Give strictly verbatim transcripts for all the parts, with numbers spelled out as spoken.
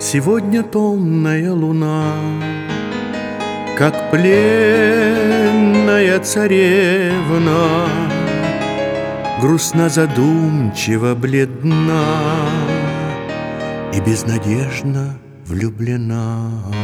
Сегодня томная луна, как пленная царевна, грустно, задумчиво, бледна и безнадежно влюблена.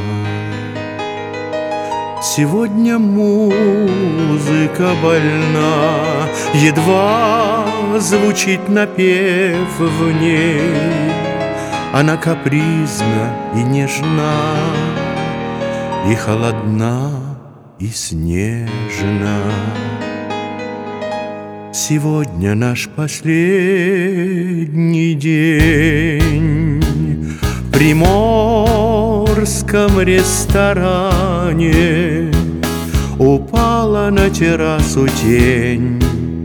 Сегодня музыка больна, едва звучит напев в ней. Она капризна и нежна, и холодна, и снежна. Сегодня наш последний день в приморском ресторане. Упала на террасу тень,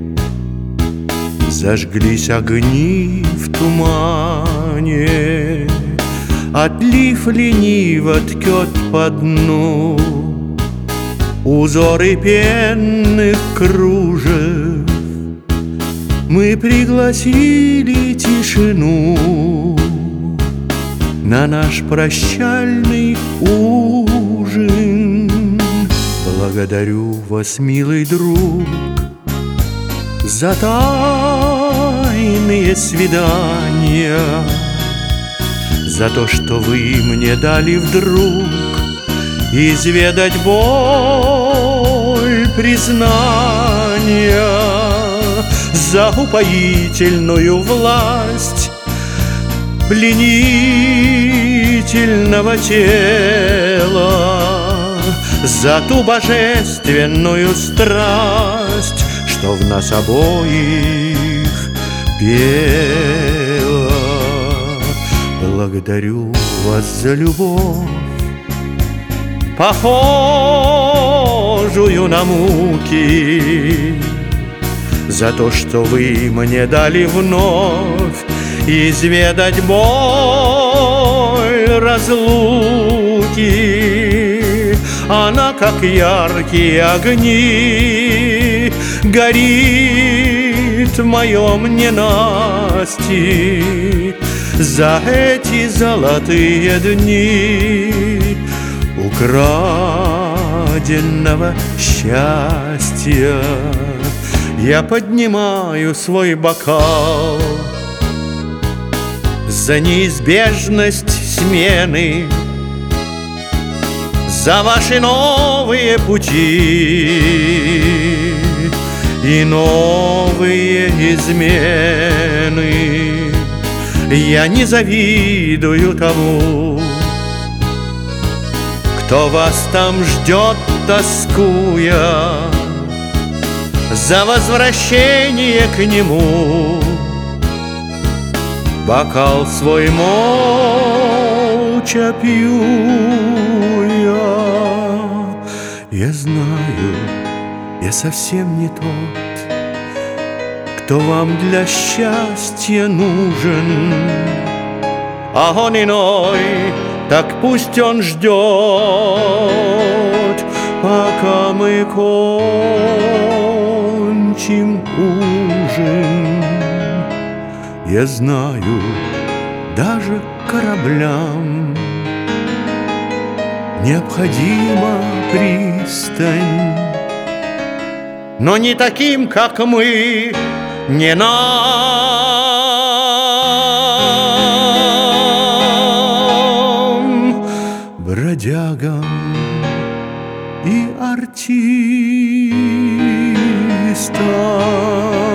зажглись огни в тумане. Отлив лениво ткет по дну узоры пенных кружев. Мы пригласили тишину на наш прощальный ужин. Благодарю вас, милый друг, за тайные свидания, за то, что вы мне дали вдруг изведать боль признания, за упоительную власть пленительного тела, за ту божественную страсть, что в нас обоих пела. Благодарю вас за любовь, похожую на муки, за то, что вы мне дали вновь изведать боль разлуки. Она, как яркие огни, горит в моем ненастье. За эти золотые дни украденного счастья я поднимаю свой бокал за неизбежность смены, за ваши новые пути и новые измены. Я не завидую тому, кто вас там ждет, тоскуя за возвращение к нему. Бокал свой молча пью я. Я знаю, я совсем не тот, кто вам для счастья нужен, а он иной, так пусть он ждет, пока мы кончим ужин. Я знаю, даже кораблям необходима пристань, но не таким, как мы, не нам, бродягам и артистам.